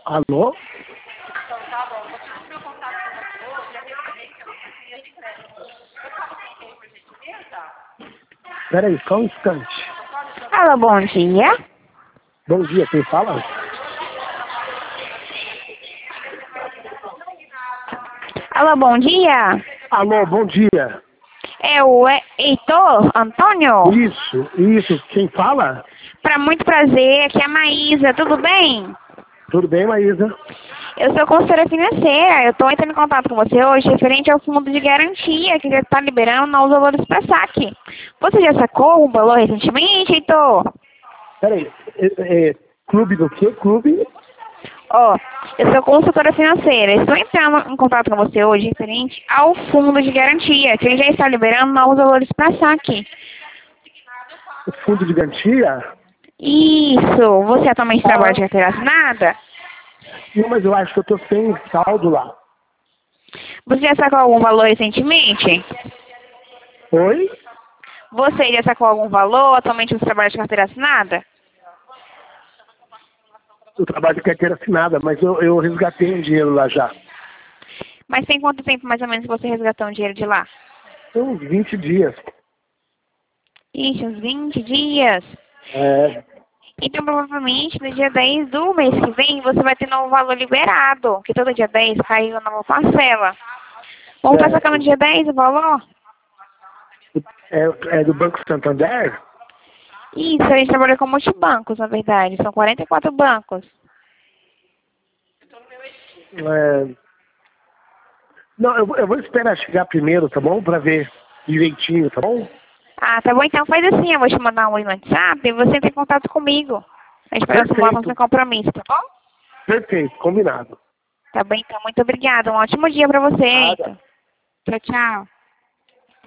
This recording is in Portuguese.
Alô? Peraí, só um instante. Alô, bom dia. Bom dia, quem fala? Alô, bom dia. Alô, bom dia. É o Heitor Antônio? Isso. Quem fala? Para muito prazer, aqui é a Maísa, tudo bem? Tudo bem, Maísa? Eu sou consultora financeira, eu estou entrando em contato com você hoje referente ao fundo de garantia que já está liberando novos valores para saque. Você já sacou um valor recentemente, Heitor? Peraí, clube do quê? Clube? Ó, eu sou consultora financeira, estou entrando em contato com você hoje referente ao fundo de garantia que ele já está liberando novos valores para saque. Fundo de garantia? Isso, você atualmente trabalha de carteira assinada? Não, mas eu acho que eu tô sem saldo lá. Você já sacou algum valor recentemente? Oi? Você já sacou algum valor? Atualmente você trabalha de carteira assinada? Eu trabalho de carteira assinada, mas eu resgatei um dinheiro lá já. Mas tem quanto tempo mais ou menos que você resgatou um dinheiro de lá? Tem uns 20 dias. Ixi, uns 20 dias. É, Então, provavelmente, no dia 10 do mês que vem, você vai ter novo valor liberado. Que todo dia 10 cai uma nova parcela. Vamos estar sacando no dia 10 o valor? é do Banco Santander? Isso, a gente trabalha com multibancos, na verdade. São 44 bancos. É, não, eu vou esperar chegar primeiro, tá bom? Pra ver direitinho, tá bom? Ah, tá bom, então faz assim, eu vou te mandar um oi no WhatsApp e você entra em contato comigo. A gente faz um Perfeito. sem compromisso, tá bom? Perfeito, combinado. Tá bem, então, muito obrigada. Um ótimo dia pra você, Nada. Eita. Tchau, tchau.